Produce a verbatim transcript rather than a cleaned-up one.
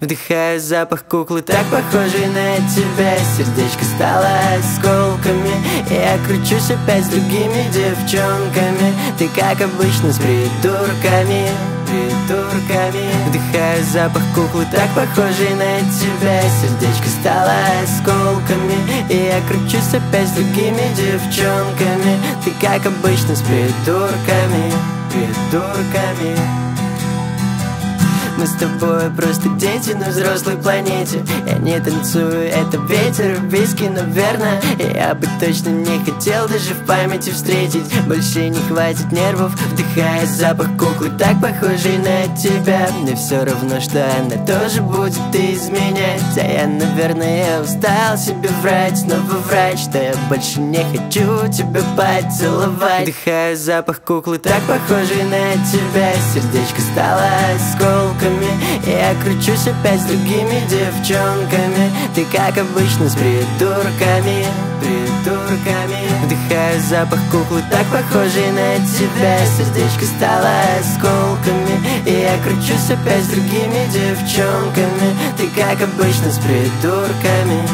Вдыхаю запах куклы, так похожий на тебя. Сердечко стало осколками. Я кручусь опять с другими девчонками. Ты как обычно с придурками, придурками. Вдыхаю запах куклы, так похожий на тебя. Сердечко стало осколками. И я кручусь опять с другими девчонками. Ты как обычно с придурками, придурками. Мы с тобой просто дети на взрослой планете. Я не танцую, это ветер, виски, но верно. Я бы точно не хотел даже в памяти встретить. Больше не хватит нервов. Вдыхая запах куклы, так похожий на тебя. Мне все равно, что она тоже будет изменять. А я, наверное, устал себе врать, снова врать, что я больше не хочу тебя поцеловать. Вдыхаю запах куклы, так похожий на тебя. Сердечко стало осколками. Я кручусь опять с другими девчонками. Ты как обычно с придурками, придурками. Вдыхаю запах куклы, так похожий на тебя. Сердечко стало осколками. И я кручусь опять с другими девчонками. Ты как обычно с придурками.